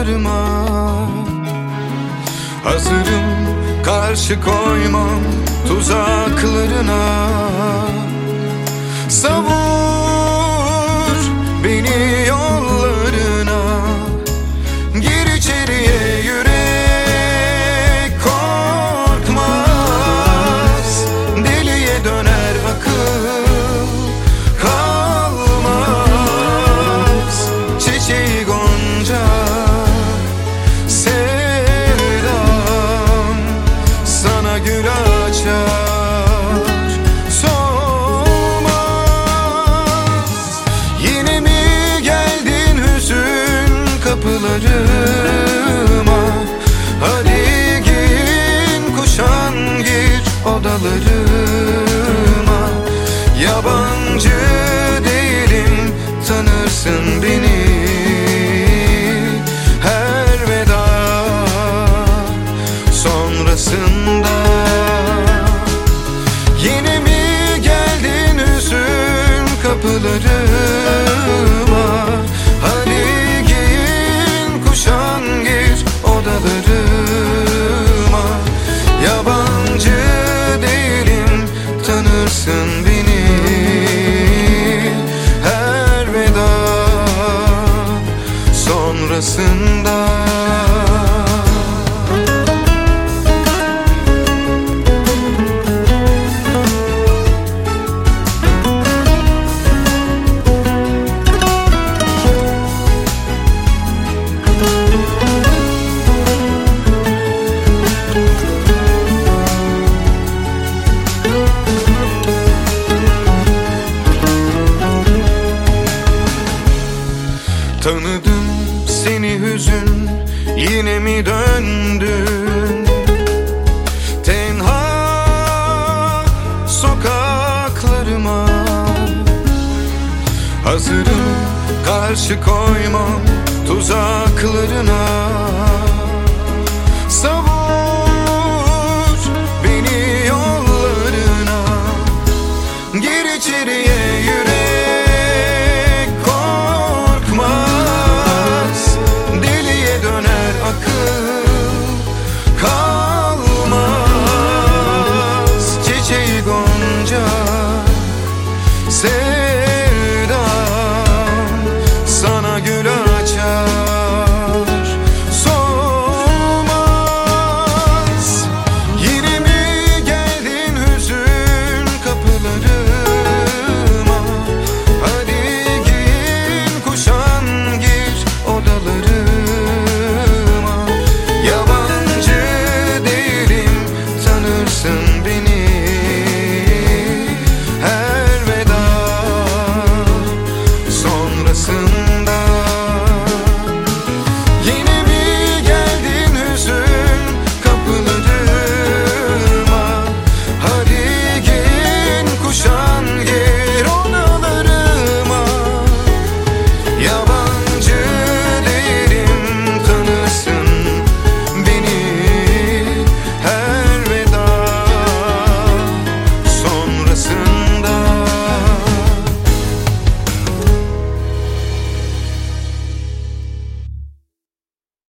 sokaklarıma. Hazırım, karşı koymam tuzaklarına. Savur beni yollarına, gir içeriye, yürek korkmaz. Deliye döner akıl kalmaz. Çiçeği gonca sevdam, sana gül açar solmaz. Yine mi geldin hüzün kapılarıma? Hadi giyin kuşan, gir odalarıma. Yabancı değilim, tanırsın beni. Her veda sonrasında. Yine mi geldin hüzün kapılarıma? Hadi giyin kuşan, gir odalarıma. Yabancı değilim, tanırsın beni. Her veda sonrasında. Tanıdım seni hüzün, yine mi döndün? Tenha sokaklarıma. Hazırım, karşı koymam tuzaklarına. Savur beni yollarına, gir içeriye, yürek